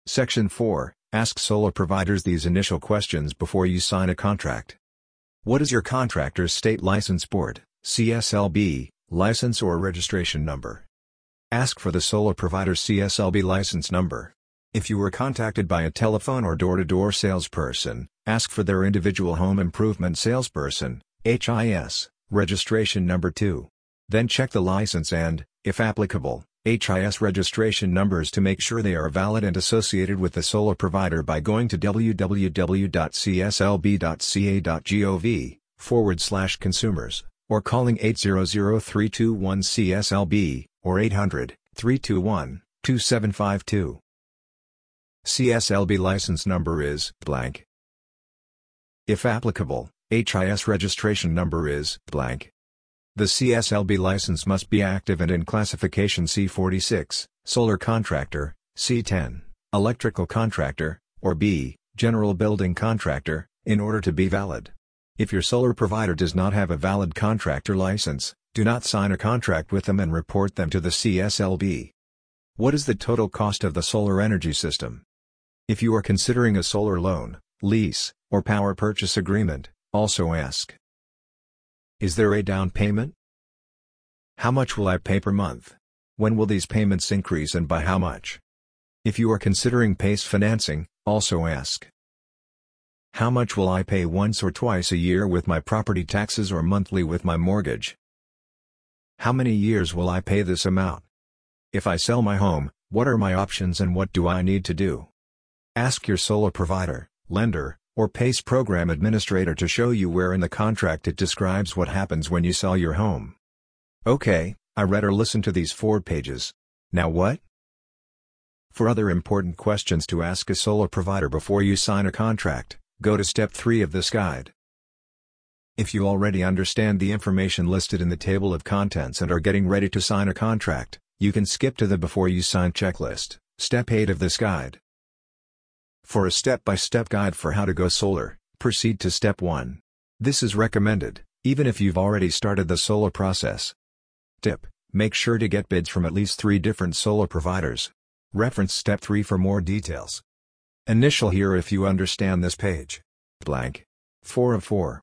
Section 4. Ask solar providers these initial questions before you sign a contract. What is your contractor's state license board, CSLB, license or registration number? Ask for the solar provider's CSLB license number. If you were contacted by a telephone or door-to-door salesperson, ask for their individual home improvement salesperson, HIS, registration number too. Then check the license and, if applicable, HIS registration numbers to make sure they are valid and associated with the solar provider by going to www.cslb.ca.gov/consumers, or calling 800-321-CSLB, or 800-321-2752. CSLB license number is blank. If applicable, HIS registration number is blank. The CSLB license must be active and in classification C46, solar contractor, C10, electrical contractor, or B, general building contractor, in order to be valid. If your solar provider does not have a valid contractor license, do not sign a contract with them and report them to the CSLB. What is the total cost of the solar energy system? If you are considering a solar loan, lease, or power purchase agreement, also ask. Is there a down payment? How much will I pay per month? When will these payments increase and by how much? If you are considering PACE financing, also ask. How much will I pay once or twice a year with my property taxes or monthly with my mortgage? How many years will I pay this amount? If I sell my home, what are my options and what do I need to do? Ask your solar provider, lender, or PACE program administrator to show you where in the contract it describes what happens when you sell your home. Okay, I read or listened to these 4 pages. Now what? For other important questions to ask a solar provider before you sign a contract, go to Step 3 of this guide. If you already understand the information listed in the table of contents and are getting ready to sign a contract, you can skip to the Before You Sign checklist, Step 8 of this guide. For a step-by-step guide for how to go solar, proceed to Step 1. This is recommended, even if you've already started the solar process. Tip: make sure to get bids from at least 3 different solar providers. Reference Step 3 for more details. Initial here if you understand this page. Blank. 4 of 4.